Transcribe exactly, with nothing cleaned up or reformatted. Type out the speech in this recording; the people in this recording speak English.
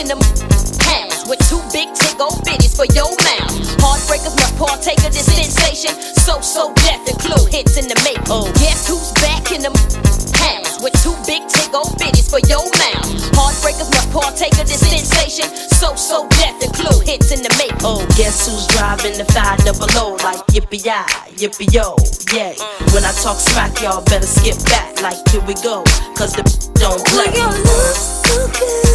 in the house with two big tick old bitties for your mouth. Heartbreakers must partake of this sensation. So, so death and clue hits in the make. Oh, guess who's back in the house with two big tick old bitties for your mouth. Heartbreakers must partake of this sensation. So, so death and clue hits in the make. Oh, guess who's driving the five double O like yippee-yi, yippee-yo, yay. When I talk smack, y'all better skip back like here we go, cause the don't play. We gon' love so good.